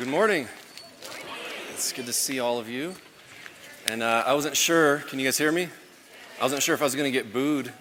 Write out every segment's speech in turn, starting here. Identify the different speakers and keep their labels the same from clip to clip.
Speaker 1: Good morning. It's good to see all of you. And I wasn't sure, can you guys hear me? I wasn't sure if I was going to get booed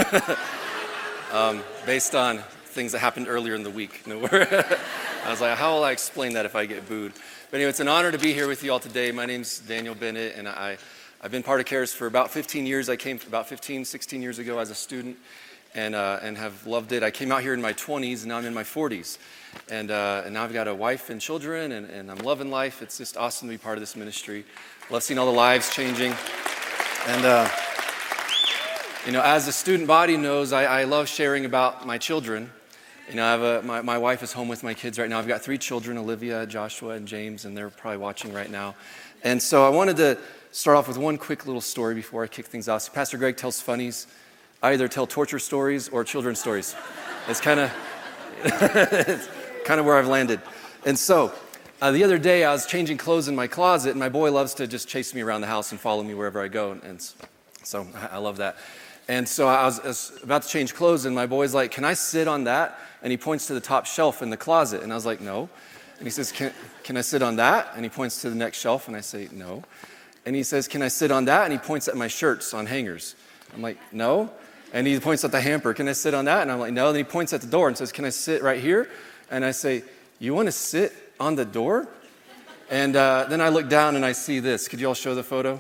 Speaker 1: based on things that happened earlier in the week. I was like, how will I explain that if I get booed? But anyway, it's an honor to be here with you all today. My name's Daniel Bennett, and I've been part of Cares for about 15 years. I came about 16 years ago as a student and have loved it. I came out here in my 20s, and now I'm in my 40s. And now I've got a wife and children, and I'm loving life. It's just awesome to be part of this ministry. Love seeing all the lives changing. And, as the student body knows, I love sharing about my children. I have my wife is home with my kids right now. I've got 3 children, Olivia, Joshua, and James, and they're probably watching right now. And so I wanted to start off with one quick little story before I kick things off. So Pastor Greg tells funnies. I either tell torture stories or children's stories. It's kind of where I've landed. And so the other day I was changing clothes in my closet, and my boy loves to just chase me around the house and follow me wherever I go. And so I love that. And so I was about to change clothes, and my boy's like, "Can I sit on that?" And he points to the top shelf in the closet. And I was like, "No." And he says, Can I sit on that? And he points to the next shelf, and I say, "No." And he says, "Can I sit on that?" And he points at my shirts on hangers. I'm like, "No." And he points at the hamper. "Can I sit on that?" And I'm like, "No." Then he points at the door and says, "Can I sit right here?" And I say, "You want to sit on the door?" And then I look down and I see this. Could you all show the photo?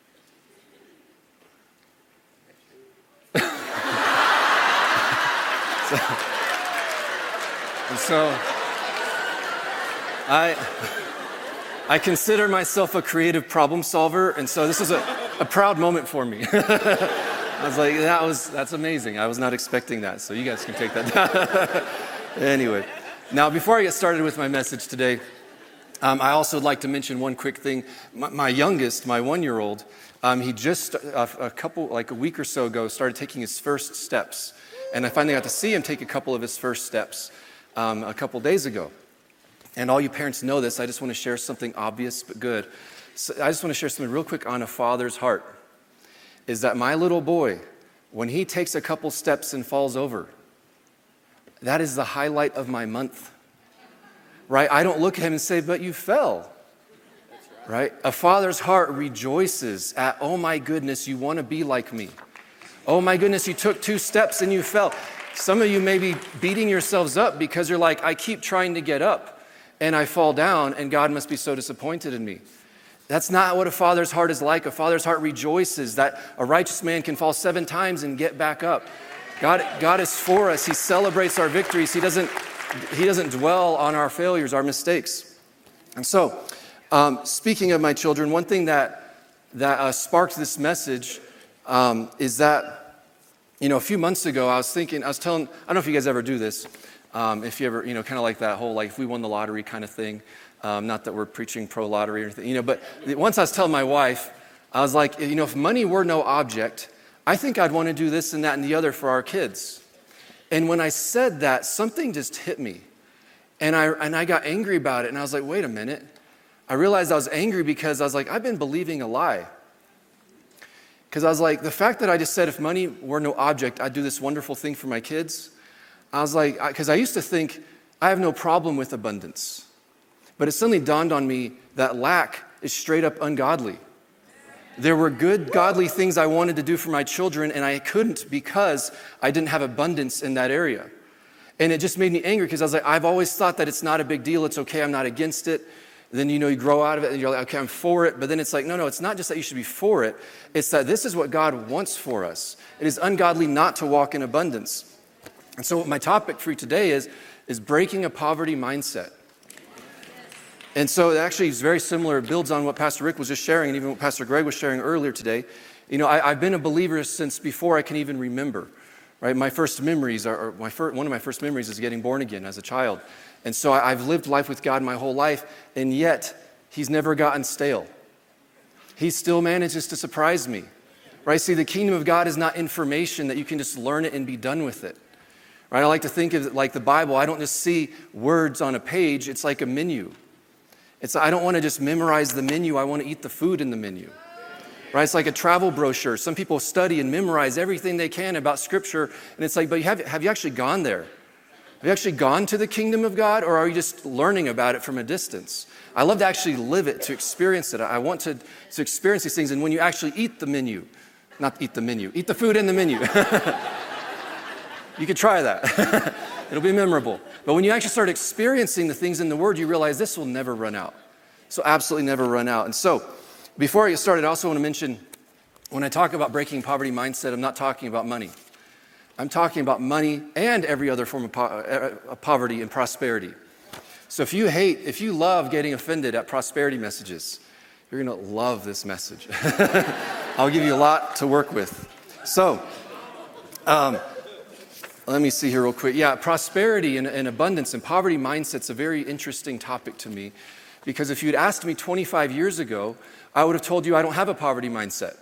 Speaker 1: So I consider myself a creative problem solver, and so this is a proud moment for me. I was like, that's amazing. I was not expecting that, so you guys can take that down. Anyway, now before I get started with my message today, I also would like to mention one quick thing. My youngest, my 1-year-old, he just a week or so ago started taking his first steps, and I finally got to see him take a couple of his first steps a couple days ago. And all you parents know this. I just want to share something obvious but good. So I just want to share something real quick on a father's heart. Is that my little boy, when he takes a couple steps and falls over, that is the highlight of my month, right? I don't look at him and say, "But you fell," right? A father's heart rejoices at, "Oh my goodness, you want to be like me. Oh my goodness, you took 2 steps and you fell." Some of you may be beating yourselves up because you're like, "I keep trying to get up and I fall down, and God must be so disappointed in me." That's not what a father's heart is like. A father's heart rejoices that a righteous man can fall 7 times and get back up. God is for us. He celebrates our victories. He doesn't dwell on our failures, our mistakes. And so, speaking of my children, one thing that sparked this message is that, a few months ago, I was telling, I don't know if you guys ever do this, if you ever, kind of like that whole, if we won the lottery kind of thing. Not that we're preaching pro-lottery or anything, but once I was telling my wife, I was like, if money were no object, I think I'd want to do this and that and the other for our kids. And when I said that, something just hit me. And I got angry about it. And I was like, wait a minute. I realized I was angry because I was like, I've been believing a lie. Because I was like, the fact that I just said if money were no object, I'd do this wonderful thing for my kids. I was like, because I used to think I have no problem with abundance. But it suddenly dawned on me that lack is straight up ungodly. There were good, godly things I wanted to do for my children, and I couldn't because I didn't have abundance in that area. And it just made me angry because I was like, I've always thought that it's not a big deal. It's okay. I'm not against it. Then, you grow out of it and you're like, okay, I'm for it. But then it's like, no, it's not just that you should be for it. It's that this is what God wants for us. It is ungodly not to walk in abundance. And so my topic for you today is breaking a poverty mindset. And so it actually is very similar. It builds on what Pastor Rick was just sharing and even what Pastor Greg was sharing earlier today. I've been a believer since before I can even remember. Right? My first memories one of my first memories is getting born again as a child. And so I've lived life with God my whole life, and yet He's never gotten stale. He still manages to surprise me. Right? See, the kingdom of God is not information that you can just learn it and be done with it. Right? I like to think of it like the Bible. I don't just see words on a page. It's like a menu. I don't want to just memorize the menu. I want to eat the food in the menu. Right? It's like a travel brochure. Some people study and memorize everything they can about Scripture, and it's like, but have you actually gone there? Have you actually gone to the kingdom of God, or are you just learning about it from a distance? I love to actually live it, to experience it. I want to experience these things. And when you actually eat the food in the menu. You could try that. It'll be memorable. But when you actually start experiencing the things in the Word, you realize this will never run out. So absolutely never run out. And so before I get started, I also want to mention, when I talk about breaking poverty mindset, I'm not talking about money. I'm talking about money and every other form of poverty and prosperity. So if you love getting offended at prosperity messages, you're going to love this message. I'll give you a lot to work with. So, let me see here real quick. Yeah, prosperity and abundance and poverty mindset's a very interesting topic to me, because if you'd asked me 25 years ago, I would have told you I don't have a poverty mindset.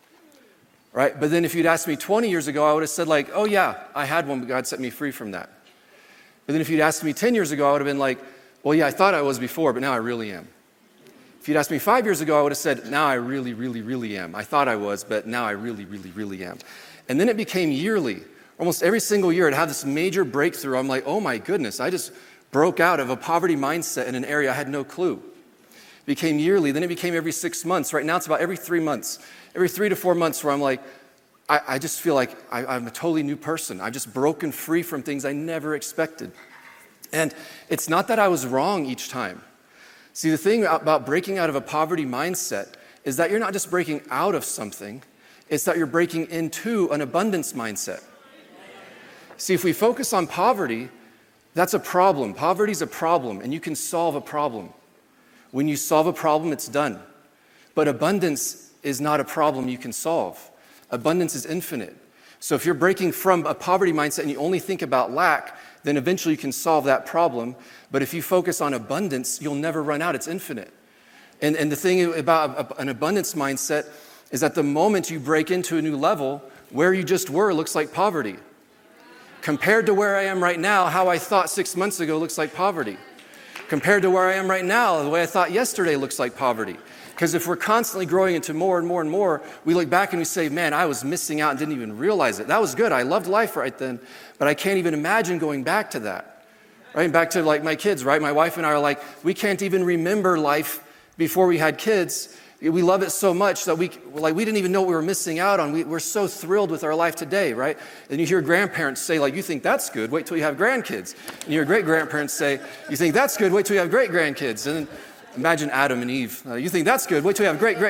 Speaker 1: Right? But then if you'd asked me 20 years ago, I would have said like, oh yeah, I had one, but God set me free from that. But then if you'd asked me 10 years ago, I would have been like, well, yeah, I thought I was before, but now I really am. If you'd asked me 5 years ago, I would have said, now I really, really, really am. I thought I was, but now I really, really, really am. And then it became yearly. Almost every single year, I'd have this major breakthrough. I'm like, oh my goodness, I just broke out of a poverty mindset in an area I had no clue. It became yearly, then it became every 6 months. Right now, it's about every 3 months. Every 3 to 4 months where I'm like, I just feel like I'm a totally new person. I've just broken free from things I never expected. And it's not that I was wrong each time. See, the thing about breaking out of a poverty mindset is that you're not just breaking out of something, it's that you're breaking into an abundance mindset. See, if we focus on poverty, that's a problem. Poverty's a problem, and you can solve a problem. When you solve a problem, it's done. But abundance is not a problem you can solve. Abundance is infinite. So if you're breaking from a poverty mindset and you only think about lack, then eventually you can solve that problem. But if you focus on abundance, you'll never run out. It's infinite. And the thing about an abundance mindset is that the moment you break into a new level, where you just were looks like poverty. Compared to where I am right now, how I thought 6 months ago looks like poverty. Compared to where I am right now, the way I thought yesterday looks like poverty. Because if we're constantly growing into more and more and more, we look back and we say, man, I was missing out and didn't even realize it. That was good. I loved life right then, but I can't even imagine going back to that. Right? Back to like my kids, right? My wife and I are like, we can't even remember life before we had kids. We love it so much that we didn't even know what we were missing out on. We're so thrilled with our life today, right? And you hear grandparents say, like, you think that's good, wait till you have grandkids. And you hear great-grandparents say, you think that's good, wait till you have great-grandkids. And then imagine Adam and Eve. You think that's good, wait till you have great.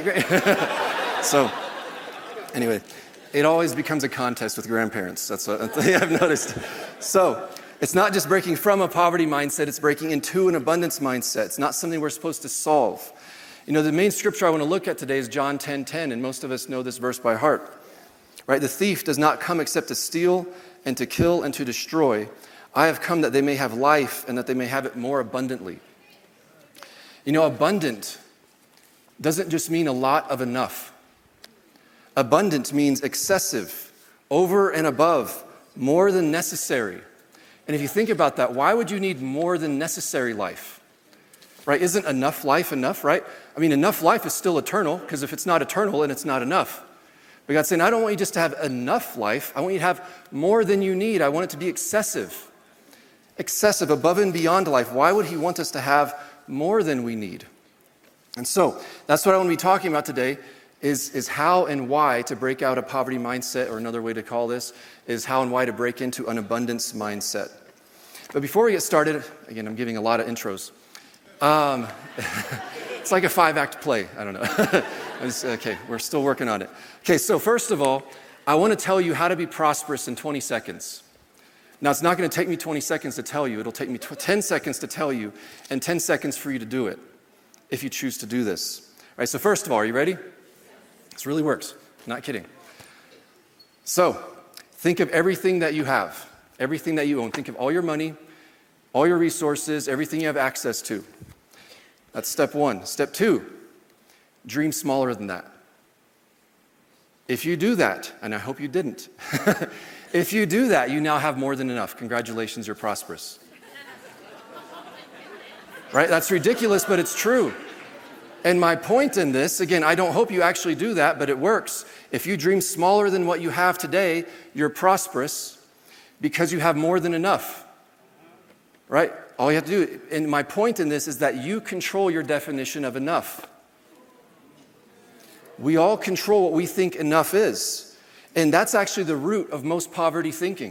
Speaker 1: So, anyway, it always becomes a contest with grandparents. That's what I've noticed. So, it's not just breaking from a poverty mindset, it's breaking into an abundance mindset. It's not something we're supposed to solve. You know, the main scripture I want to look at today is John 10:10, and most of us know this verse by heart. Right? The thief does not come except to steal and to kill and to destroy. I have come that they may have life and that they may have it more abundantly. You know, abundant doesn't just mean a lot of enough. Abundant means excessive, over and above, more than necessary. And if you think about that, why would you need more than necessary life? Right? Isn't enough life enough, right? I mean, enough life is still eternal, because if it's not eternal, then it's not enough. But God's saying, I don't want you just to have enough life. I want you to have more than you need. I want it to be excessive. Excessive, above and beyond life. Why would He want us to have more than we need? And so, that's what I want to be talking about today, is how and why to break out a poverty mindset, or another way to call this is how and why to break into an abundance mindset. But before we get started, again, I'm giving a lot of intros. It's like a 5-act play. I don't know. Okay, we're still working on it. Okay, so first of all, I want to tell you how to be prosperous in 20 seconds. Now, it's not going to take me 20 seconds to tell you. It'll take me 10 seconds to tell you and 10 seconds for you to do it, if you choose to do this. All right, so first of all, are you ready? This really works. I'm not kidding. So, think of everything that you have, everything that you own. Think of all your money, all your resources, everything you have access to. That's step one. Step two, dream smaller than that. If you do that, and I hope you didn't, if you do that, you now have more than enough. Congratulations, you're prosperous. Right? That's ridiculous, but it's true. And my point in this, again, I don't hope you actually do that, but it works. If you dream smaller than what you have today, you're prosperous because you have more than enough. right? All you have to do, and my point in this is that you control your definition of enough. We all control what we think enough is. And that's actually the root of most poverty thinking,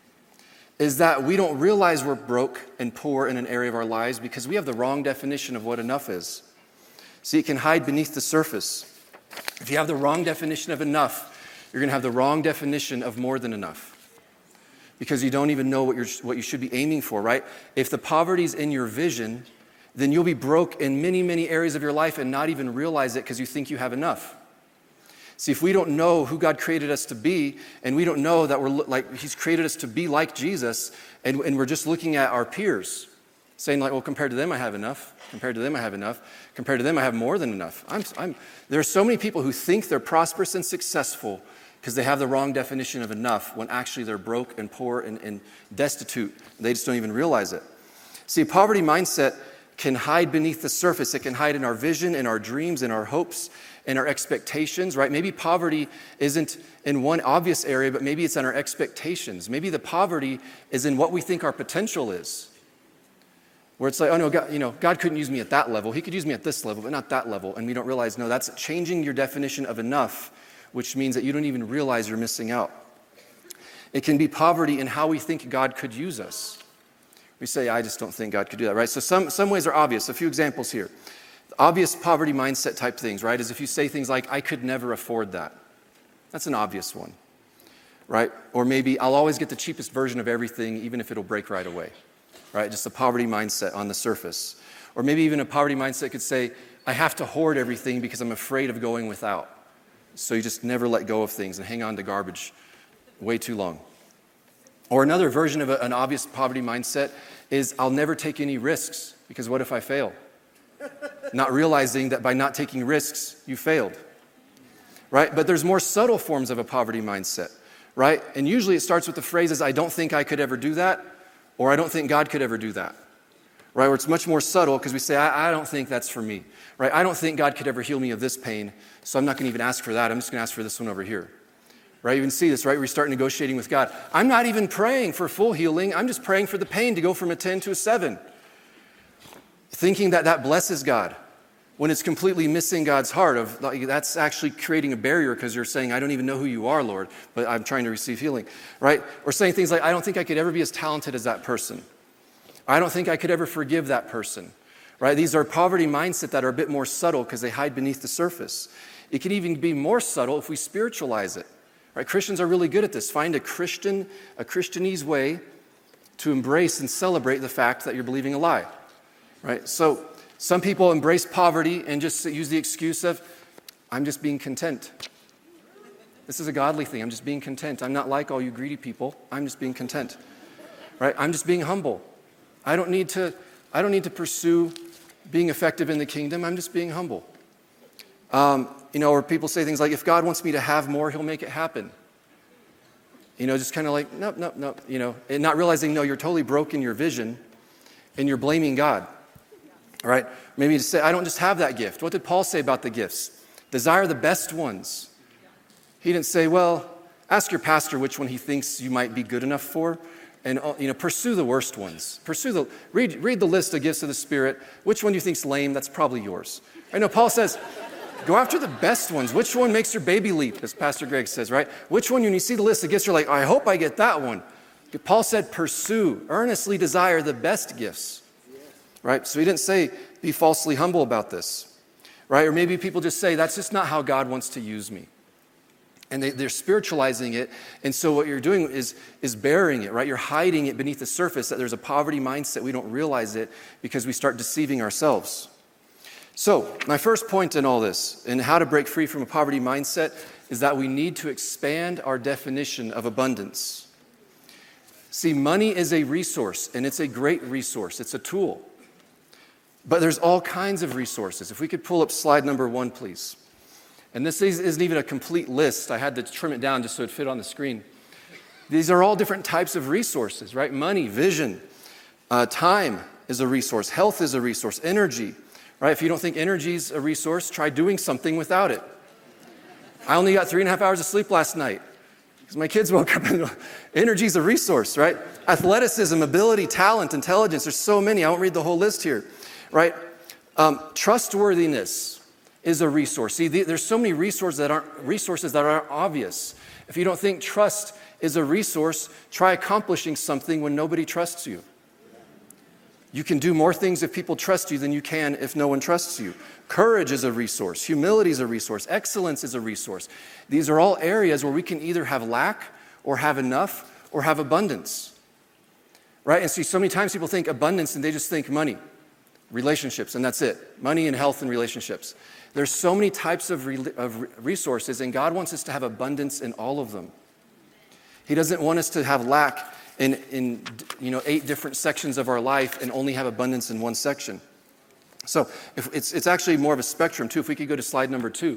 Speaker 1: is that we don't realize we're broke and poor in an area of our lives because we have the wrong definition of what enough is. See, it can hide beneath the surface. If you have the wrong definition of enough, you're going to have the wrong definition of more than enough, because you don't even know what you should be aiming for, right? If the poverty's in your vision, then you'll be broke in many, many areas of your life and not even realize it because you think you have enough. See, if we don't know who God created us to be, and we don't know that He's created us to be like Jesus, and we're just looking at our peers, saying like, well, compared to them, I have enough. Compared to them, I have enough. Compared to them, I have more than enough. There are so many people who think they're prosperous and successful because they have the wrong definition of enough when actually they're broke and poor and destitute. They just don't even realize it. See, a poverty mindset can hide beneath the surface. It can hide in our vision, in our dreams, in our hopes, in our expectations, right? Maybe poverty isn't in one obvious area, but maybe it's in our expectations. Maybe the poverty is in what we think our potential is. Where it's like, oh no, God couldn't use me at that level. He could use me at this level, but not that level. And we don't realize, no, that's changing your definition of enough, which means that you don't even realize you're missing out. It can be poverty in how we think God could use us. We say, I just don't think God could do that, right? So some ways are obvious. A few examples here. Obvious poverty mindset type things, right, is if you say things like, I could never afford that. That's an obvious one, right? Or maybe, I'll always get the cheapest version of everything, even if it'll break right away, right? Just a poverty mindset on the surface. Or maybe even a poverty mindset could say, I have to hoard everything because I'm afraid of going without. So you just never let go of things and hang on to garbage way too long. Or another version of an obvious poverty mindset is, I'll never take any risks because what if I fail? Not realizing that by not taking risks, you failed, right? But there's more subtle forms of a poverty mindset, right? And usually it starts with the phrases, I don't think I could ever do that, or I don't think God could ever do that, right? Where it's much more subtle because we say, I don't think that's for me, right? I don't think God could ever heal me of this pain, so I'm not going to even ask for that. I'm just going to ask for this one over here, right? You can see this, right? We start negotiating with God. I'm not even praying for full healing. I'm just praying for the pain to go from a 10 to a 7. Thinking that blesses God when it's completely missing God's heart of that's actually creating a barrier because you're saying, I don't even know who you are, Lord, but I'm trying to receive healing, right? Or saying things like, I don't think I could ever be as talented as that person. I don't think I could ever forgive that person, right? These are poverty mindset that are a bit more subtle because they hide beneath the surface. It can even be more subtle if we spiritualize it, right? Christians are really good at this. Find a Christianese way to embrace and celebrate the fact that you're believing a lie. Right? So some people embrace poverty and just use the excuse of, I'm just being content. This is a godly thing. I'm just being content. I'm not like all you greedy people. I'm just being content. Right? I'm just being humble. I don't need to pursue being effective in the kingdom. I'm just being humble. Or people say things like, if God wants me to have more, he'll make it happen. Just kind of like, nope. And not realizing, no, you're totally broke in your vision and you're blaming God. Right? Maybe to say, I don't just have that gift. What did Paul say about the gifts? Desire the best ones. He didn't say, well, ask your pastor which one he thinks you might be good enough for, and pursue the worst ones. Read the list of gifts of the Spirit. Which one do you think's lame? That's probably yours. I know Paul says, go after the best ones. Which one makes your baby leap, as Pastor Greg says, right? Which one, when you see the list of gifts, you're like, I hope I get that one. Paul said, pursue, earnestly desire the best gifts. Right? So he didn't say, be falsely humble about this. Right? Or maybe people just say, that's just not how God wants to use me. And they're spiritualizing it. And so what you're doing is burying it, right? You're hiding it beneath the surface, that there's a poverty mindset. We don't realize it because we start deceiving ourselves. So my first point in all this, and how to break free from a poverty mindset, is that we need to expand our definition of abundance. See, money is a resource, and it's a great resource. It's a tool. But there's all kinds of resources. If we could pull up slide number 1, please. And this isn't even a complete list. I had to trim it down just so it fit on the screen. These are all different types of resources, right? Money, vision, time is a resource. Health is a resource. Energy, right? If you don't think energy is a resource, try doing something without it. I only got 3.5 hours of sleep last night. Because my kids woke up and energy is a resource, right? Athleticism, ability, talent, intelligence. There's so many. I won't read the whole list here, right? Trustworthiness is a resource. See, there's so many resources that aren't obvious. If you don't think trust is a resource, try accomplishing something when nobody trusts you. You can do more things if people trust you than you can if no one trusts you. Courage is a resource. Humility is a resource. Excellence is a resource. These are all areas where we can either have lack or have enough or have abundance. Right? And see, so many times people think abundance and they just think money, relationships, and that's it. Money and health and relationships. There's so many types of resources, and God wants us to have abundance in all of them. He doesn't want us to have lack in 8 different sections of our life and only have abundance in one section. So it's actually more of a spectrum too. If we could go to slide number 2.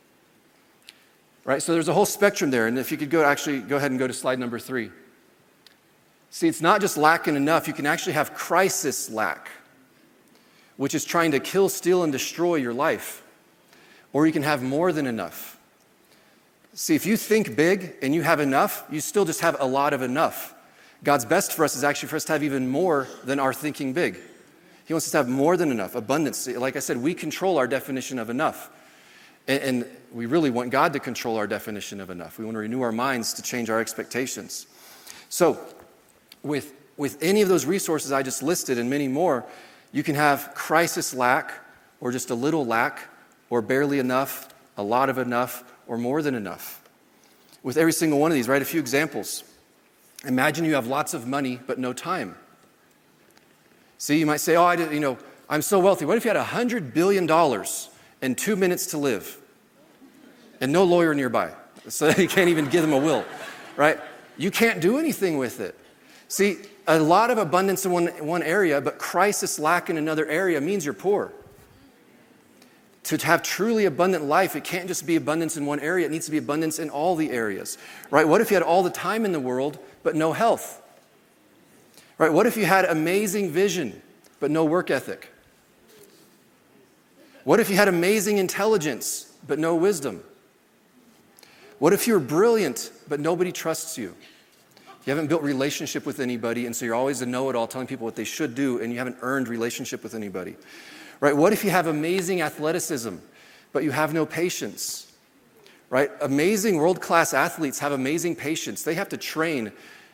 Speaker 1: Right, so there's a whole spectrum there, and if you could go ahead and go to slide number 3. See, it's not just lacking enough. You can actually have crisis lack, which is trying to kill, steal, and destroy your life. Or you can have more than enough. See, if you think big and you have enough, you still just have a lot of enough. God's best for us is actually for us to have even more than our thinking big. He wants us to have more than enough, abundance. Like I said, we control our definition of enough. And we really want God to control our definition of enough. We want to renew our minds to change our expectations. So with any of those resources I just listed and many more, you can have crisis lack or just a little lack or barely enough, a lot of enough, or more than enough. With every single one of these, write a few examples. Imagine you have lots of money but no time. See, you might say, I'm so wealthy. What if you had $100 billion and 2 minutes to live and no lawyer nearby? So you can't even give them a will, right? You can't do anything with it. See, a lot of abundance in one area, but crisis lack in another area means you're poor. To have truly abundant life, it can't just be abundance in one area. It needs to be abundance in all the areas, right? What if you had all the time in the world, but no health? Right? What if you had amazing vision, but no work ethic? What if you had amazing intelligence, but no wisdom? What if you're brilliant, but nobody trusts you? You haven't built relationship with anybody, and so you're always a know-it-all telling people what they should do, and you haven't earned relationship with anybody. Right? What if you have amazing athleticism, but you have no patience? Right? Amazing world-class athletes have amazing patience. They have to train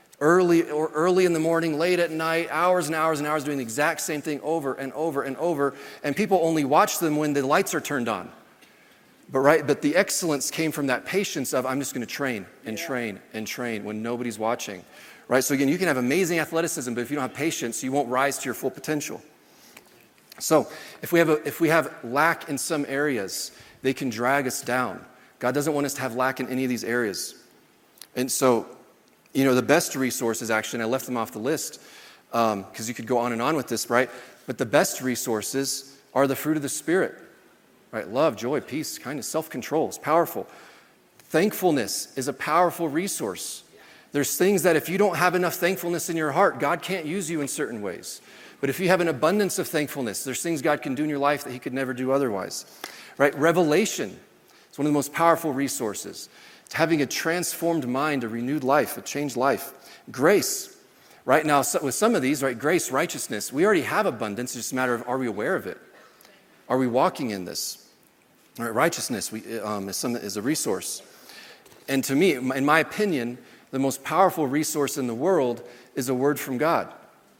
Speaker 1: early in the morning, late at night, hours and hours and hours doing the exact same thing over and over and over, and people only watch them when the lights are turned on. But the excellence came from that patience of, I'm just going to train and train and train when nobody's watching. Right? So again, you can have amazing athleticism, but if you don't have patience, you won't rise to your full potential. So if we have lack in some areas, they can drag us down. God doesn't want us to have lack in any of these areas. And so, the best resources, actually, and I left them off the list because you could go on and on with this, right? But the best resources are the fruit of the Spirit, right? Love, joy, peace, kindness, self-control is powerful. Thankfulness is a powerful resource. There's things that if you don't have enough thankfulness in your heart, God can't use you in certain ways. But if you have an abundance of thankfulness, there's things God can do in your life that He could never do otherwise, right? Revelation is one of the most powerful resources. It's having a transformed mind, a renewed life, a changed life. Grace, right now, with some of these, right? Grace, righteousness, we already have abundance. It's just a matter of, are we aware of it? Are we walking in this? All right, righteousness is a resource. And to me, in my opinion, the most powerful resource in the world is a word from God.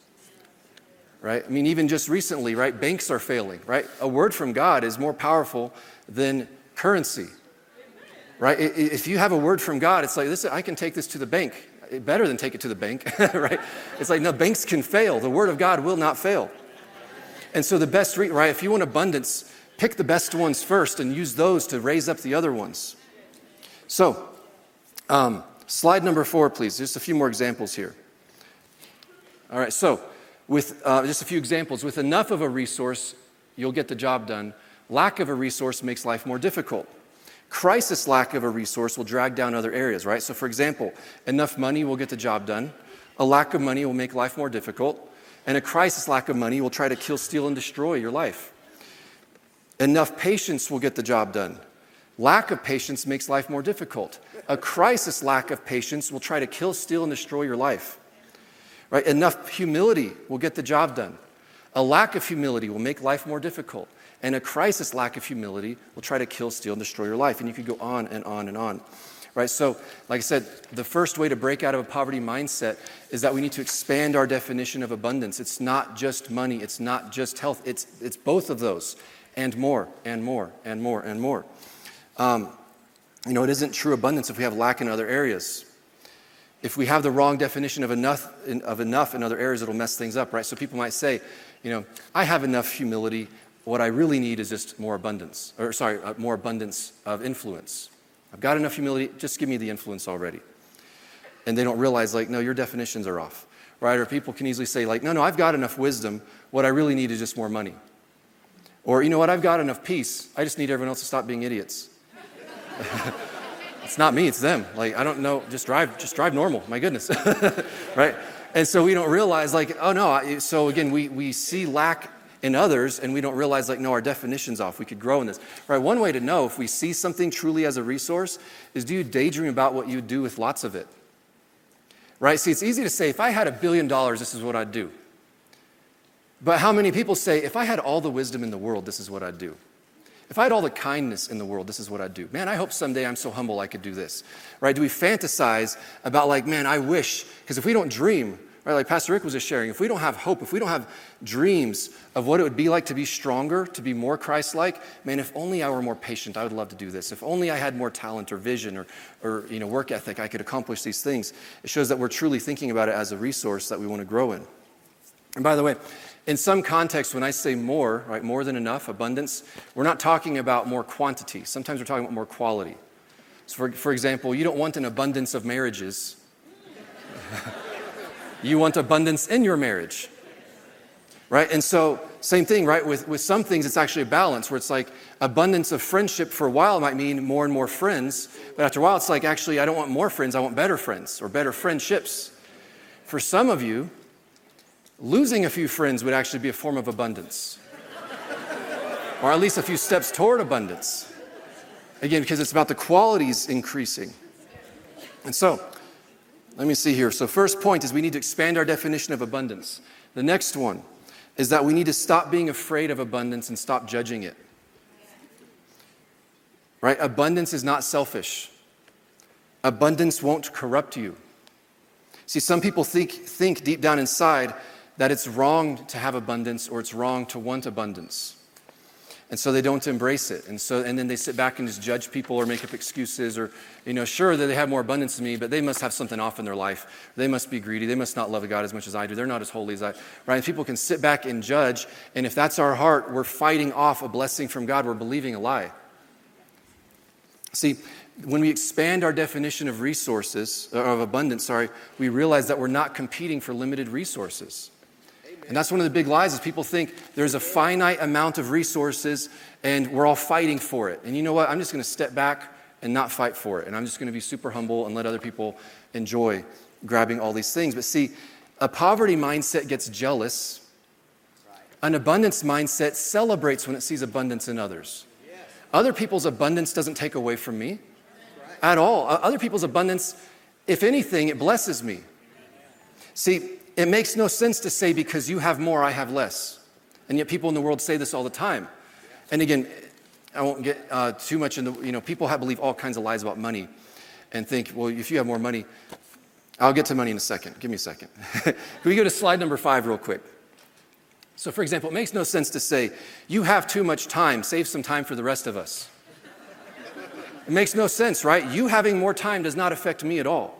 Speaker 1: Right? I mean, even just recently, right? Banks are failing, right? A word from God is more powerful than currency, right? If you have a word from God, it's like, listen, I can take this to the bank. Better than take it to the bank, right? It's like, no, banks can fail. The word of God will not fail. And so the best, right? If you want abundance, pick the best ones first and use those to raise up the other ones. So, slide number 4, please. Just a few more examples here. All right, so, with just a few examples, with enough of a resource, you'll get the job done. Lack of a resource makes life more difficult. Crisis lack of a resource will drag down other areas, right? So for example, enough money will get the job done. A lack of money will make life more difficult. And a crisis lack of money will try to kill, steal, and destroy your life. Enough patience will get the job done. Lack of patience makes life more difficult. A crisis lack of patience will try to kill, steal, and destroy your life. Right? Enough humility will get the job done. A lack of humility will make life more difficult. And a crisis lack of humility will try to kill, steal, and destroy your life. And you could go on and on and on. Right? So, like I said, the first way to break out of a poverty mindset is that we need to expand our definition of abundance. It's not just money. It's not just health. It's both of those and more and more and more and more. It isn't true abundance if we have lack in other areas. If we have the wrong definition of enough in other areas, it'll mess things up, right? So people might say, I have enough humility. What I really need is just more abundance of influence. I've got enough humility. Just give me the influence already. And they don't realize, no, your definitions are off, right? Or people can easily say, no, I've got enough wisdom. What I really need is just more money. Or, you know what? I've got enough peace. I just need everyone else to stop being idiots. It's not me, it's them. I don't know, just drive normal, my goodness, right? And so we don't realize, so again, we see lack in others and we don't realize, no, our definition's off. We could grow in this, right? One way to know if we see something truly as a resource is, do you daydream about what you'd do with lots of it? Right? See, it's easy to say, if I had $1 billion, this is what I'd do. But how many people say, if I had all the wisdom in the world, this is what I'd do? If I had all the kindness in the world, this is what I'd do. Man, I hope someday I'm so humble I could do this, right? Do we fantasize about man, I wish, because if we don't dream, right, like Pastor Rick was just sharing, if we don't have hope, if we don't have dreams of what it would be like to be stronger, to be more Christ-like, man, if only I were more patient, I would love to do this. If only I had more talent or vision or work ethic, I could accomplish these things. It shows that we're truly thinking about it as a resource that we want to grow in. And by the way, in some contexts, when I say more, right, more than enough, abundance, we're not talking about more quantity. Sometimes we're talking about more quality. So for example, you don't want an abundance of marriages. You want abundance in your marriage, right? And so same thing, right? With some things, it's actually a balance where it's abundance of friendship for a while might mean more and more friends. But after a while, it's actually, I don't want more friends. I want better friends or better friendships. For some of you, losing a few friends would actually be a form of abundance. Or at least a few steps toward abundance. Again, because it's about the qualities increasing. And so, let me see here. So first point is we need to expand our definition of abundance. The next one is that we need to stop being afraid of abundance and stop judging it. Right? Abundance is not selfish. Abundance won't corrupt you. See, some people think deep down inside that it's wrong to have abundance or it's wrong to want abundance. And so they don't embrace it. And then they sit back and just judge people or make up excuses or, sure that they have more abundance than me, but they must have something off in their life. They must be greedy. They must not love God as much as I do. They're not as holy as I, right? And people can sit back and judge. And if that's our heart, we're fighting off a blessing from God. We're believing a lie. See, when we expand our definition of abundance, we realize that we're not competing for limited resources. And that's one of the big lies is people think there's a finite amount of resources and we're all fighting for it. And you know what? I'm just going to step back and not fight for it. And I'm just going to be super humble and let other people enjoy grabbing all these things. But see, a poverty mindset gets jealous. An abundance mindset celebrates when it sees abundance in others. Other people's abundance doesn't take away from me at all. Other people's abundance, if anything, it blesses me. See, it makes no sense to say because you have more, I have less. And yet people in the world say this all the time. And again, I won't get too much into, people believe all kinds of lies about money and think, well, if you have more money, I'll get to money in a second. Give me a second. Can we go to slide number 5 real quick? So for example, it makes no sense to say, you have too much time, save some time for the rest of us. It makes no sense, right? You having more time does not affect me at all.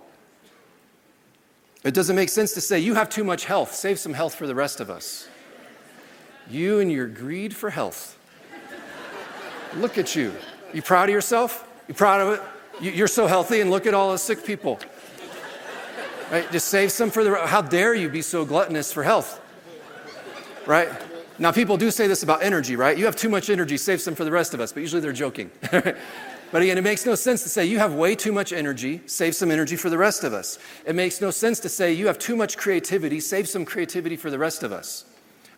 Speaker 1: It doesn't make sense to say, you have too much health, save some health for the rest of us. You and your greed for health. Look at you. You proud of yourself? You proud of it? You're so healthy and look at all the sick people. Right? Just save some for how dare you be so gluttonous for health? Right? Now people do say this about energy, right? You have too much energy, save some for the rest of us, but usually they're joking. But again, it makes no sense to say you have way too much energy, save some energy for the rest of us. It makes no sense to say you have too much creativity, save some creativity for the rest of us.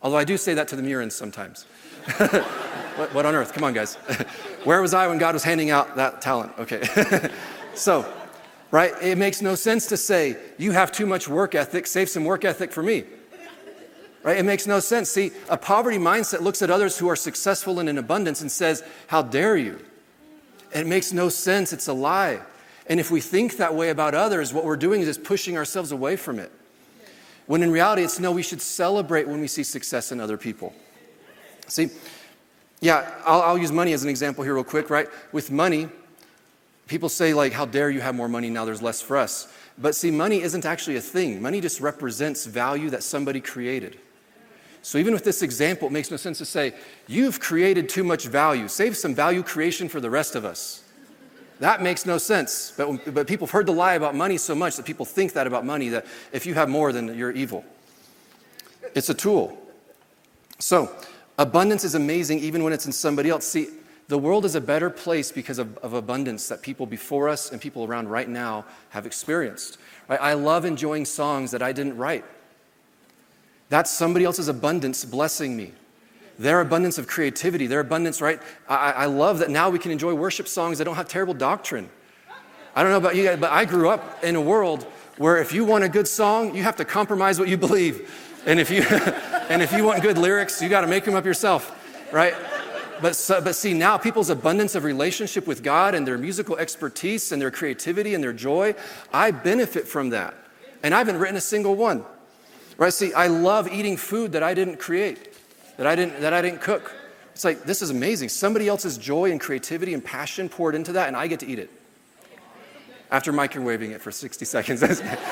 Speaker 1: Although I do say that to the Murans sometimes. What on earth? Come on, guys. Where was I when God was handing out that talent? Okay. So, right, it makes no sense to say, you have too much work ethic, save some work ethic for me. Right? It makes no sense. See, a poverty mindset looks at others who are successful and in abundance and says, how dare you? And it makes no sense. It's a lie. And if we think that way about others, what we're doing is just pushing ourselves away from it. When in reality, it's no, we should celebrate when we see success in other people. See, yeah, I'll use money as an example here real quick, right? With money, people say like, how dare you have more money, now there's less for us. But see, money isn't actually a thing. Money just represents value that somebody created. So even with this example, it makes no sense to say, you've created too much value. Save some value creation for the rest of us. That makes no sense. But people have heard the lie about money so much that people think that about money, that if you have more, then you're evil. It's a tool. So abundance is amazing even when it's in somebody else. See, the world is a better place because of abundance that people before us and people around right now have experienced. Right? I love enjoying songs that I didn't write. That's somebody else's abundance blessing me. Their abundance of creativity, their abundance, right? I love that now we can enjoy worship songs that don't have terrible doctrine. I don't know about you guys, but I grew up in a world where if you want a good song, you have to compromise what you believe. And if you want good lyrics, you got to make them up yourself, right? But see, now people's abundance of relationship with God and their musical expertise and their creativity and their joy, I benefit from that. And I haven't written a single one. Right? See, I love eating food that I didn't create, that I didn't cook. It's like, this is amazing. Somebody else's joy and creativity and passion poured into that, and I get to eat it. After microwaving it for 60 seconds.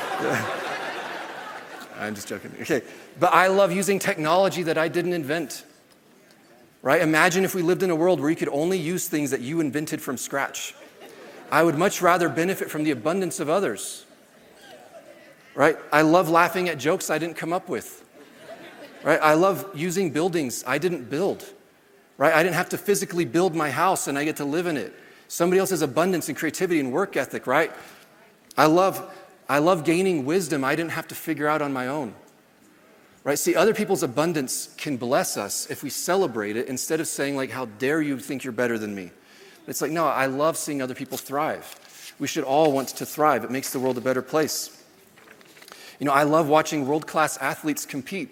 Speaker 1: I'm just joking. Okay. But I love using technology that I didn't invent. Right? Imagine if we lived in a world where you could only use things that you invented from scratch. I would much rather benefit from the abundance of others. Right? I love laughing at jokes I didn't come up with. Right? I love using buildings I didn't build. Right? I didn't have to physically build my house and I get to live in it. Somebody else's abundance and creativity and work ethic, right? I love gaining wisdom I didn't have to figure out on my own. Right? See, other people's abundance can bless us if we celebrate it instead of saying like, how dare you think you're better than me? It's like, no, I love seeing other people thrive. We should all want to thrive. It makes the world a better place. You know, I love watching world-class athletes compete.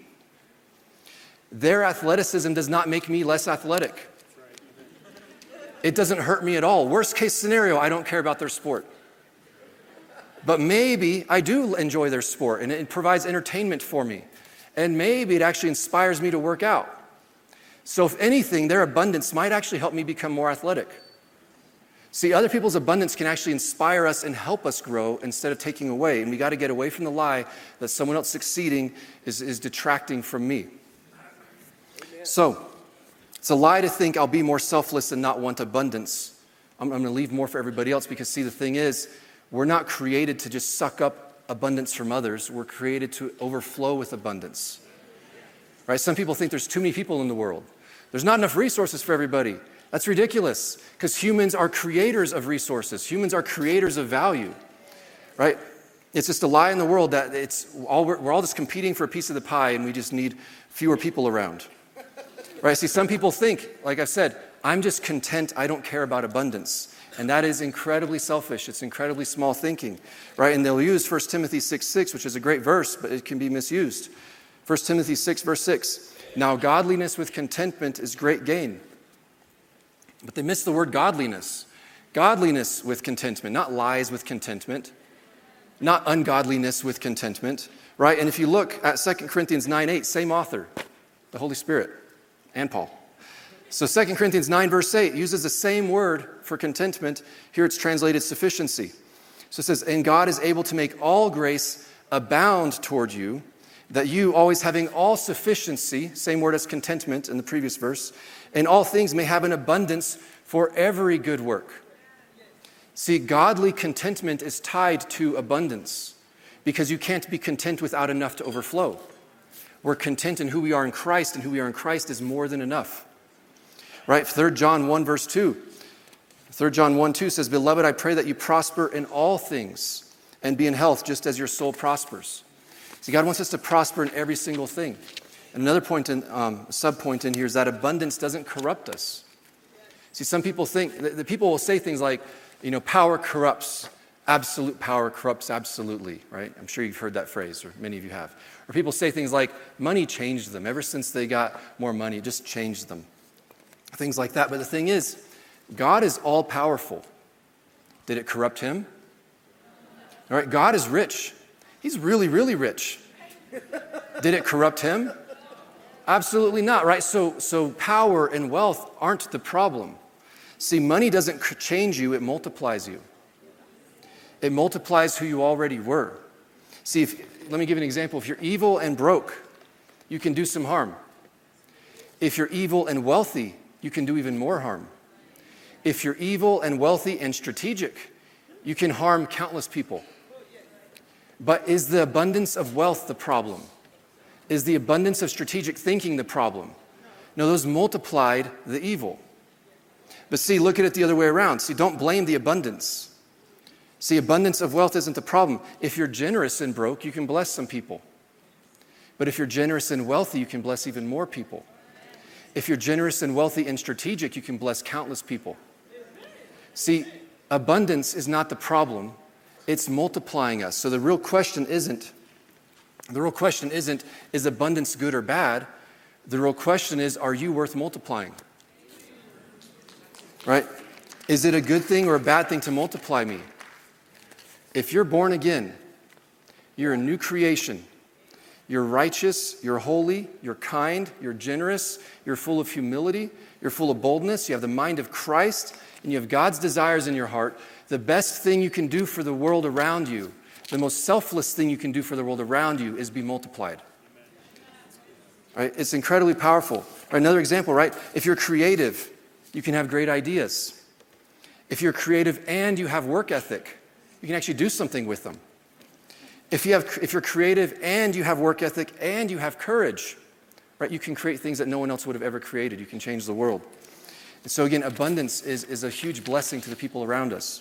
Speaker 1: Their athleticism does not make me less athletic. It doesn't hurt me at all. Worst case scenario, I don't care about their sport. But maybe I do enjoy their sport and it provides entertainment for me. And maybe it actually inspires me to work out. So if anything, their abundance might actually help me become more athletic. See, other people's abundance can actually inspire us and help us grow instead of taking away. And we got to get away from the lie that someone else succeeding is detracting from me. So, it's a lie to think I'll be more selfless and not want abundance. I'm going to leave more for everybody else because, see, the thing is, we're not created to just suck up abundance from others. We're created to overflow with abundance. Right? Some people think there's too many people in the world. There's not enough resources for everybody. That's ridiculous because humans are creators of resources. Humans are creators of value, right? It's just a lie in the world that we're all just competing for a piece of the pie and we just need fewer people around, right? See, some people think, like I've said, I'm just content, I don't care about abundance. And that is incredibly selfish. It's incredibly small thinking, right? And they'll use 1 Timothy 6:6, which is a great verse, but it can be misused. 1 Timothy 6, verse 6, now godliness with contentment is great gain. But they miss the word godliness. Godliness with contentment, not lies with contentment, not ungodliness with contentment, right? And if you look at 2 Corinthians 9:8, same author, the Holy Spirit and Paul. So 2 Corinthians 9, verse 8 uses the same word for contentment. Here it's translated sufficiency. So it says, and God is able to make all grace abound toward you, that you, always having all sufficiency, same word as contentment in the previous verse, in all things may have an abundance for every good work. See, godly contentment is tied to abundance because you can't be content without enough to overflow. We're content in who we are in Christ, and who we are in Christ is more than enough. Right? 3 John 1, verse 2. 3 John 1:2 says, beloved, I pray that you prosper in all things and be in health just as your soul prospers. See, God wants us to prosper in every single thing. And another point sub-point in here is that abundance doesn't corrupt us. See, some people think, the people will say things like, power corrupts. Absolute power corrupts absolutely, right? I'm sure you've heard that phrase, or many of you have. Or people say things like, money changed them. Ever since they got more money, it just changed them. Things like that. But the thing is, God is all-powerful. Did it corrupt him? All right, God is rich. He's really, really rich. Did it corrupt him? Absolutely not, right? So power and wealth aren't the problem. See, money doesn't change you, it multiplies you. It multiplies who you already were. See, let me give you an example. If you're evil and broke, you can do some harm. If you're evil and wealthy, you can do even more harm. If you're evil and wealthy and strategic, you can harm countless people. But is the abundance of wealth the problem? Is the abundance of strategic thinking the problem? No, those multiplied the evil. But see, look at it the other way around. See, don't blame the abundance. See, abundance of wealth isn't the problem. If you're generous and broke, you can bless some people. But if you're generous and wealthy, you can bless even more people. If you're generous and wealthy and strategic, you can bless countless people. See, abundance is not the problem. It's multiplying us. So the real question isn't, is abundance good or bad? The real question is, are you worth multiplying? Right? Is it a good thing or a bad thing to multiply me? If you're born again, you're a new creation. You're righteous, you're holy, you're kind, you're generous, you're full of humility, you're full of boldness, you have the mind of Christ, and you have God's desires in your heart. The best thing you can do for the world around you, the most selfless thing you can do for the world around you is be multiplied. Right? It's incredibly powerful. Right, another example, right? If you're creative, you can have great ideas. If you're creative and you have work ethic, you can actually do something with them. If you're creative and you have work ethic and you have courage, right, you can create things that no one else would have ever created. You can change the world. And so again, abundance is a huge blessing to the people around us.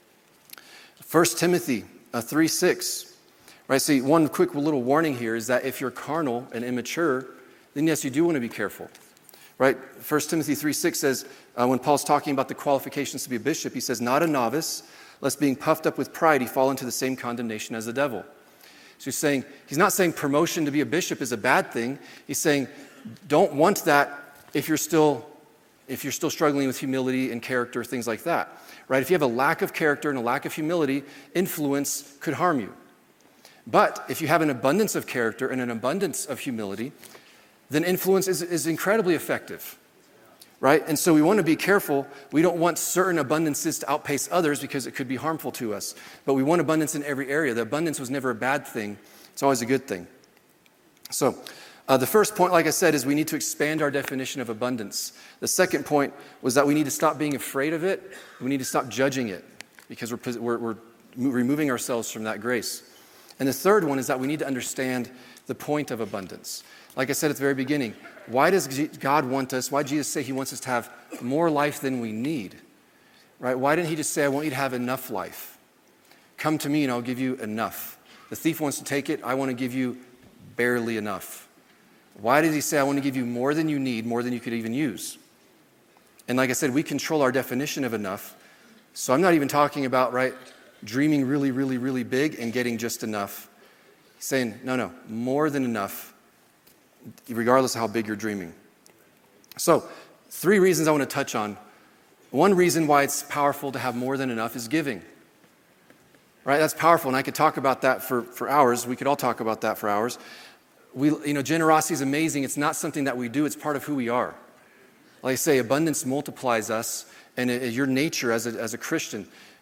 Speaker 1: 1 Timothy 3:6, right? See, one quick little warning here is that if you're carnal and immature, then yes, you do want to be careful, right? 1 Timothy 3:6 says, when Paul's talking about the qualifications to be a bishop, he says, not a novice, lest being puffed up with pride, he fall into the same condemnation as the devil. So he's not saying promotion to be a bishop is a bad thing. He's saying, don't want that if you're still struggling with humility and character, things like that, right? If you have a lack of character and a lack of humility, influence could harm you. But if you have an abundance of character and an abundance of humility, then influence is incredibly effective. Right? And so we want to be careful. We don't want certain abundances to outpace others because it could be harmful to us. But we want abundance in every area. The abundance was never a bad thing. It's always a good thing. So the first point, like I said, is we need to expand our definition of abundance. The second point was that we need to stop being afraid of it. We need to stop judging it because we're removing ourselves from that grace. And the third one is that we need to understand the point of abundance. Like I said at the very beginning, why does God want us, why did Jesus say he wants us to have more life than we need? Right? Why didn't he just say, I want you to have enough life? Come to me and I'll give you enough. The thief wants to take it, I want to give you barely enough. Why did he say, I want to give you more than you need, more than you could even use? And like I said, we control our definition of enough. So I'm not even talking about, right, dreaming really, really, really big and getting just enough. He's saying, no, more than enough, regardless of how big you're dreaming. So, 3 reasons I want to touch on. One reason why it's powerful to have more than enough is giving. Right? That's powerful, and I could talk about that for hours. We could all talk about that for hours. Generosity is amazing. It's not something that we do. It's part of who we are. Like I say, abundance multiplies us, and your nature as a Christian.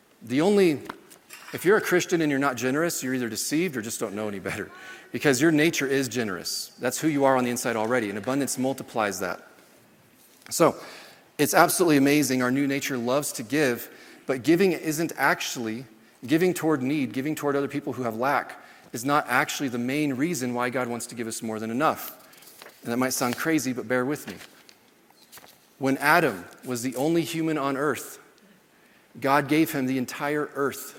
Speaker 1: If you're a Christian and you're not generous, you're either deceived or just don't know any better. Because your nature is generous. That's who you are on the inside already, and abundance multiplies that. So, it's absolutely amazing. Our new nature loves to give, but giving isn't actually, giving toward need, giving toward other people who have lack, is not actually the main reason why God wants to give us more than enough. And that might sound crazy, but bear with me. When Adam was the only human on earth, God gave him the entire earth.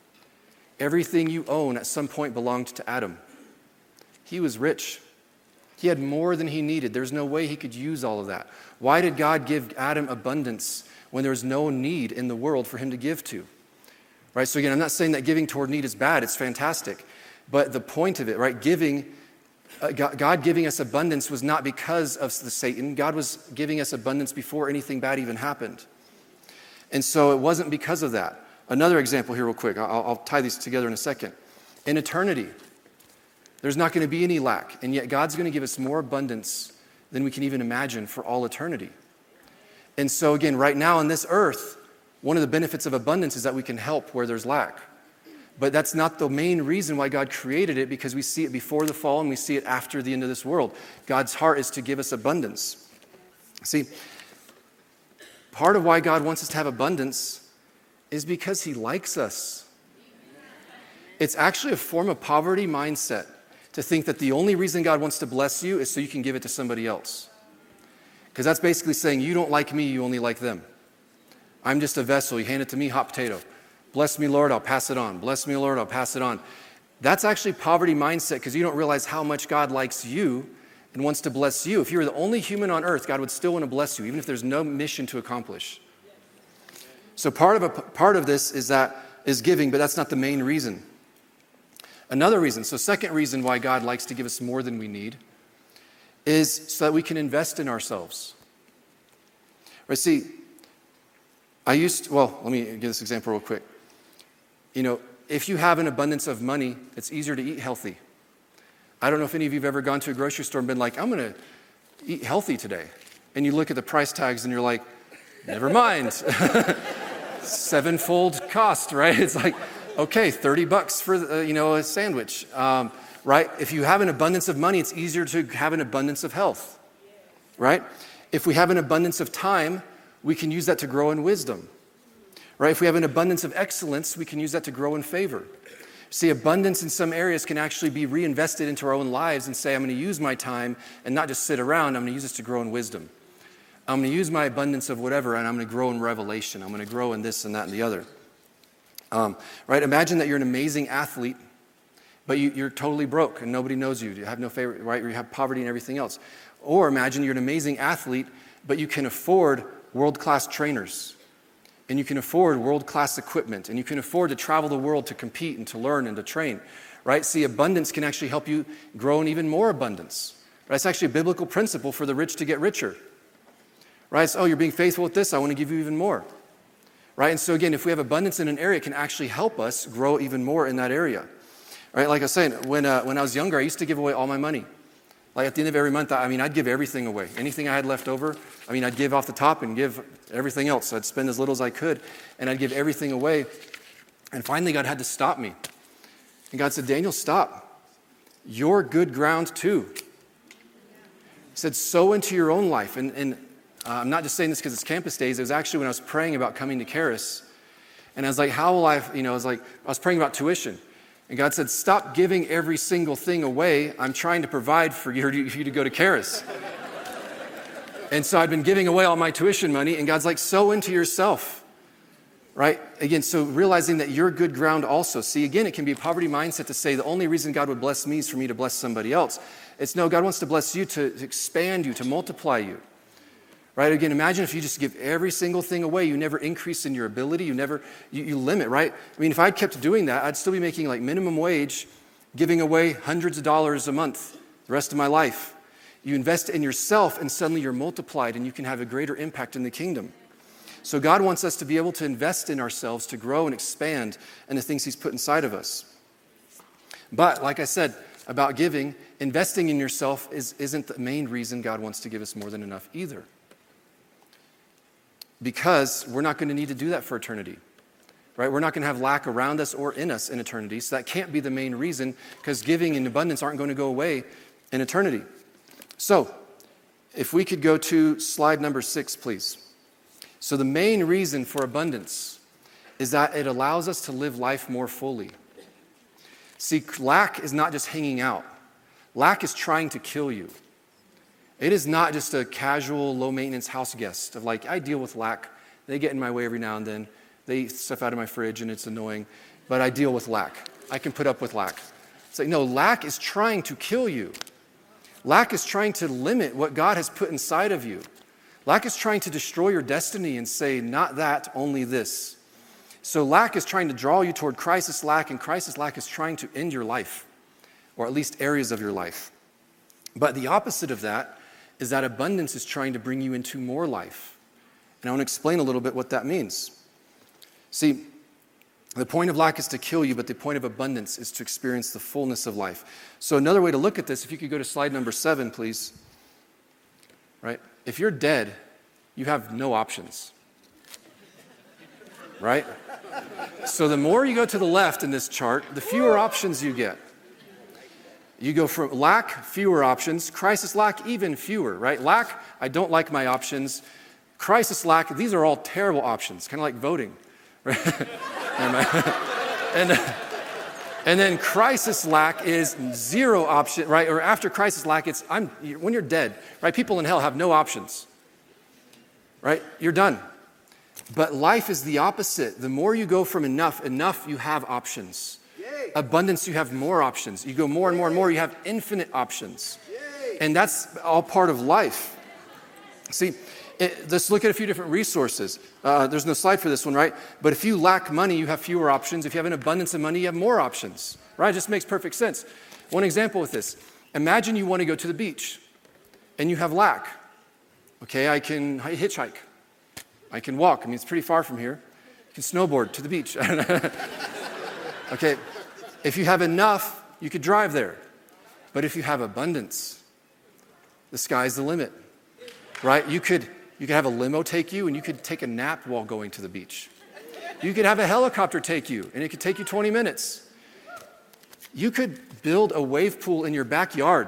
Speaker 1: Everything you own at some point belonged to Adam. He was rich. He had more than he needed. There's no way he could use all of that. Why did God give Adam abundance when there was no need in the world for him to give to? Right? So again, I'm not saying that giving toward need is bad. It's fantastic. But the point of it, right, God giving us abundance was not because of the Satan. God was giving us abundance before anything bad even happened. And so it wasn't because of that. Another example here real quick. I'll tie these together in a second. In eternity, there's not going to be any lack. And yet God's going to give us more abundance than we can even imagine for all eternity. And so again, right now on this earth, one of the benefits of abundance is that we can help where there's lack. But that's not the main reason why God created it, because we see it before the fall and we see it after the end of this world. God's heart is to give us abundance. See, part of why God wants us to have abundance is because he likes us. It's actually a form of poverty mindset to think that the only reason God wants to bless you is so you can give it to somebody else. Because that's basically saying, you don't like me, you only like them. I'm just a vessel. You hand it to me, hot potato. Bless me, Lord, I'll pass it on. Bless me, Lord, I'll pass it on. That's actually poverty mindset, because you don't realize how much God likes you and wants to bless you. If you were the only human on earth, God would still want to bless you, even if there's no mission to accomplish. So part of this is giving, but that's not the main reason. Another reason, so second reason why God likes to give us more than we need is so that we can invest in ourselves. Right, see, let me give this example real quick. You know, if you have an abundance of money, it's easier to eat healthy. I don't know if any of you have ever gone to a grocery store and been like, I'm going to eat healthy today. And you look at the price tags and you're like, never mind. Sevenfold cost, right? It's like, okay, $30 for a sandwich, right? If you have an abundance of money, it's easier to have an abundance of health, right? If we have an abundance of time, we can use that to grow in wisdom, right? If we have an abundance of excellence, we can use that to grow in favor. See, abundance in some areas can actually be reinvested into our own lives and say, I'm going to use my time and not just sit around. I'm going to use this to grow in wisdom. I'm going to use my abundance of whatever, and I'm going to grow in revelation. I'm going to grow in this and that and the other. Right? Imagine that you're an amazing athlete, but you're totally broke and nobody knows you. You have no favorite, right? You have poverty and everything else. Or imagine you're an amazing athlete, but you can afford world-class trainers, and you can afford world-class equipment, and you can afford to travel the world to compete and to learn and to train, right? See, abundance can actually help you grow in even more abundance. Right? It's actually a biblical principle for the rich to get richer, right? It's, you're being faithful with this, I want to give you even more, right? And so again, if we have abundance in an area, it can actually help us grow even more in that area, right? Like I was saying, when I was younger, I used to give away all my money. Like at the end of every month, I'd give everything away. Anything I had left over, I'd give off the top and give everything else. I'd spend as little as I could, and I'd give everything away. And finally, God had to stop me. And God said, Daniel, stop. You're good ground too. He said, sow into your own life. And I'm not just saying this because it's campus days. It was actually when I was praying about coming to Charis. And I was like, how will I was praying about tuition. And God said, stop giving every single thing away. I'm trying to provide for you to go to Charis. And so I'd been giving away all my tuition money, and God's like, sow into yourself, right? Again, so realizing that you're good ground also. See, again, it can be a poverty mindset to say the only reason God would bless me is for me to bless somebody else. It's no, God wants to bless you to expand you, to multiply you. Right? Again, imagine if you just give every single thing away, you never increase in your ability, you limit, right? If I'd kept doing that, I'd still be making like minimum wage, giving away hundreds of dollars a month the rest of my life. You invest in yourself and suddenly you're multiplied and you can have a greater impact in the kingdom. So God wants us to be able to invest in ourselves to grow and expand in the things he's put inside of us. But like I said about giving, investing in yourself isn't the main reason God wants to give us more than enough either. Because we're not going to need to do that for eternity, right? We're not going to have lack around us or in us in eternity, so that can't be the main reason, because giving and abundance aren't going to go away in eternity. So, if we could go to slide number 6, please. So the main reason for abundance is that it allows us to live life more fully. See, lack is not just hanging out. Lack is trying to kill you. It is not just a casual, low-maintenance house guest of like, I deal with lack. They get in my way every now and then. They eat stuff out of my fridge and it's annoying, but I deal with lack. I can put up with lack. It's like, no, lack is trying to kill you, Lack is trying to limit what God has put inside of you. Lack is trying to destroy your destiny and say, not that, only this. So lack is trying to draw you toward crisis lack, and crisis lack is trying to end your life, or at least areas of your life. But the opposite of that is that abundance is trying to bring you into more life. And I want to explain a little bit what that means. See, the point of lack is to kill you, but the point of abundance is to experience the fullness of life. So another way to look at this, if you could go to slide number 7, please. Right? If you're dead, you have no options. Right? So the more you go to the left in this chart, the fewer options you get. You go from lack, fewer options. Crisis lack, even fewer, right? Lack, I don't like my options. Crisis lack, these are all terrible options, kind of like voting. Right? And then crisis lack is 0 option, right? Or after crisis lack, it's when you're dead, right? People in hell have no options, right? You're done. But life is the opposite. The more you go from enough, you have options. Yay. Abundance, you have more options. You go more and more and more, you have infinite options. Yay. And that's all part of life. See, let's look at a few different resources. There's no slide for this one, right? But if you lack money, you have fewer options. If you have an abundance of money, you have more options, right? It just makes perfect sense. One example with this. Imagine you want to go to the beach and you have lack. Okay, I can hitchhike. I can walk. I mean, it's pretty far from here. You can snowboard to the beach. Okay, if you have enough, you could drive there. But if you have abundance, the sky's the limit, right? You could have a limo take you, and you could take a nap while going to the beach. You could have a helicopter take you, and it could take you 20 minutes. You could build a wave pool in your backyard,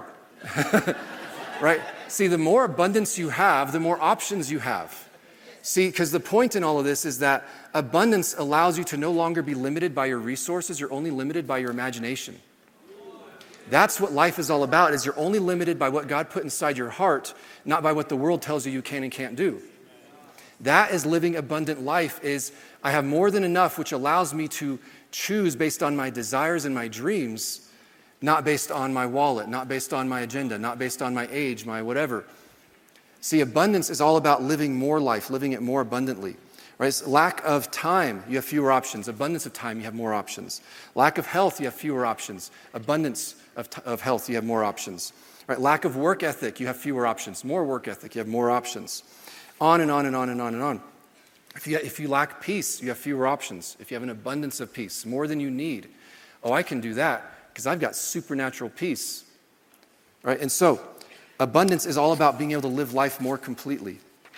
Speaker 1: right? See, the more abundance you have, the more options you have. See, because the point in all of this is that abundance allows you to no longer be limited by your resources. You're only limited by your imagination. That's what life is all about, is you're only limited by what God put inside your heart, not by what the world tells you can and can't do. That is living abundant life, is I have more than enough, which allows me to choose based on my desires and my dreams, not based on my wallet, not based on my agenda, not based on my age, my whatever. See, abundance is all about living more life, living it more abundantly. Right? It's lack of time, you have fewer options. Abundance of time, you have more options. Lack of health, you have fewer options. Abundance of health, you have more options. Right? Lack of work ethic, you have fewer options. More work ethic, you have more options. On and on and on and on and on. If you lack peace, you have fewer options. If you have an abundance of peace, more than you need, I can do that because I've got supernatural peace. Right? And so, abundance is all about being able to live life more completely.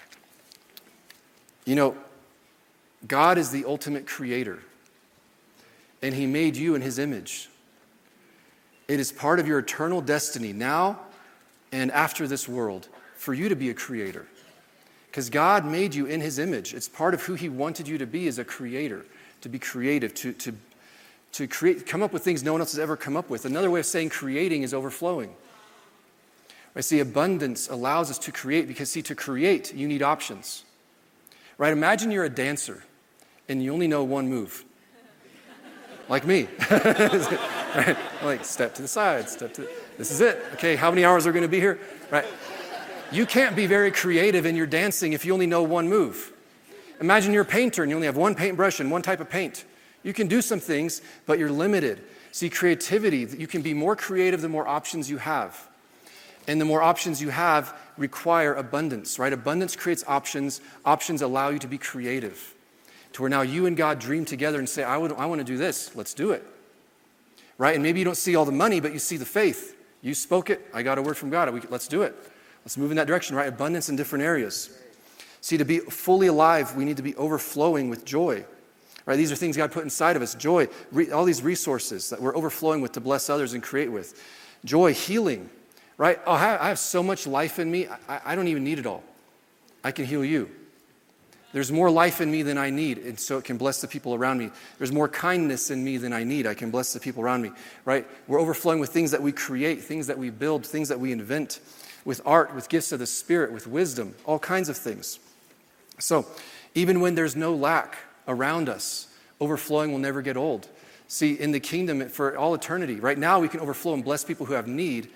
Speaker 1: You know, God is the ultimate creator, and He made you in His image. It is part of your eternal destiny now and after this world for you to be a creator. Because God made you in His image. It's part of who He wanted you to be as a creator, to be creative, to create, come up with things no one else has ever come up with. Another way of saying creating is overflowing. Right? See, abundance allows us to create because, see, to create, you need options. Right? Imagine you're a dancer and you only know one move. Like me. Right? Like, step to the side, this is it. Okay, how many hours are going to be here? Right? You can't be very creative in your dancing if you only know one move. Imagine you're a painter and you only have one paintbrush and one type of paint. You can do some things, but you're limited. See, creativity, you can be more creative the more options you have. And the more options you have require abundance, right? Abundance creates options. Options allow you to be creative. To where now you and God dream together and say, I want to do this. Let's do it. Right? And maybe you don't see all the money, but you see the faith. You spoke it. I got a word from God. Let's do it. Let's move in that direction, right? Abundance in different areas. See, to be fully alive, we need to be overflowing with joy. Right? These are things God put inside of us. Joy, all these resources that we're overflowing with to bless others and create with. Joy, healing. Right? I have so much life in me, I don't even need it all. I can heal you. There's more life in me than I need, and so it can bless the people around me. There's more kindness in me than I need. I can bless the people around me. Right? We're overflowing with things that we create, things that we build, things that we invent, with art, with gifts of the Spirit, with wisdom, all kinds of things. So, even when there's no lack around us, overflowing will never get old. See, in the kingdom, for all eternity, right now we can overflow and bless people who have need.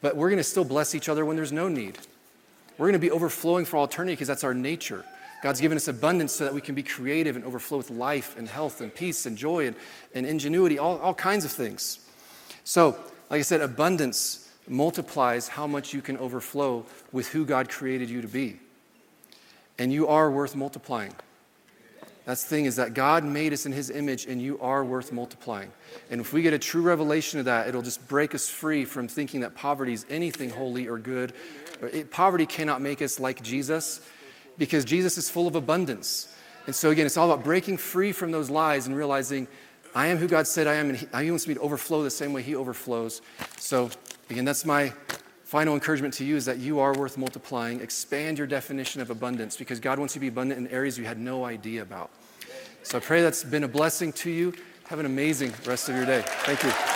Speaker 1: but we're going to still bless each other when there's no need. We're going to be overflowing for all eternity because that's our nature. God's given us abundance so that we can be creative and overflow with life and health and peace and joy and ingenuity, all kinds of things. So, like I said, abundance multiplies how much you can overflow with who God created you to be. And you are worth multiplying. That's the thing, is that God made us in his image, and you are worth multiplying. And if we get a true revelation of that, it'll just break us free from thinking that poverty is anything holy or good. Poverty cannot make us like Jesus, because Jesus is full of abundance. And so again, it's all about breaking free from those lies and realizing I am who God said I am, and he wants me to overflow the same way he overflows. So again, that's my final encouragement to you, is that you are worth multiplying. Expand your definition of abundance, because God wants you to be abundant in areas you had no idea about. So I pray that's been a blessing to you. Have an amazing rest of your day. Thank you.